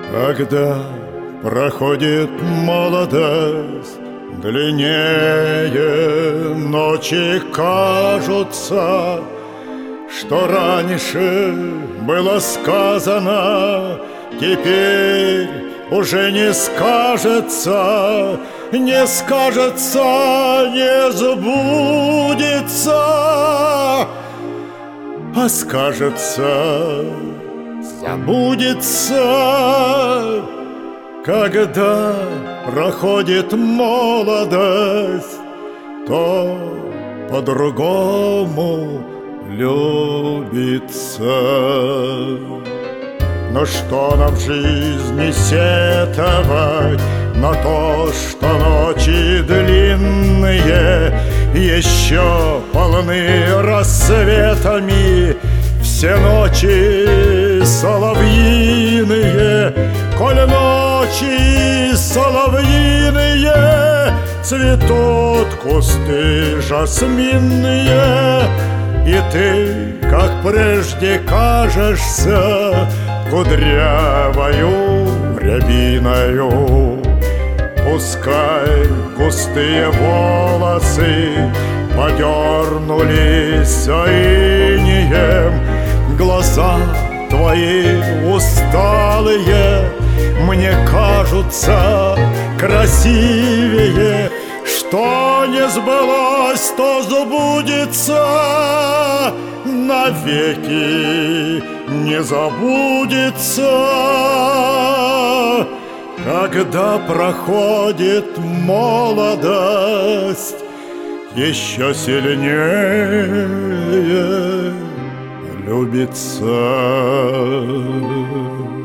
Когда проходит молодость, длиннее ночи кажутся, что раньше было сказано, теперь уже не скажется, не скажется, не сбудется, а скажется, забудется. Когда проходит молодость, то по-другому любится. Но что нам в жизни сетовать на то, что ночи длинные еще полны рассветами, все ночи соловьиные, коль ночи соловьиные, цветут кусты жасминные, и ты, как прежде, кажешься кудрявою рябиною. Пускай густые волосы подернулись инеем, глаза твои усталые мне кажутся красивее. Что не сбылось, то забудется, навеки не забудется. Когда проходит молодость, еще сильнее любится.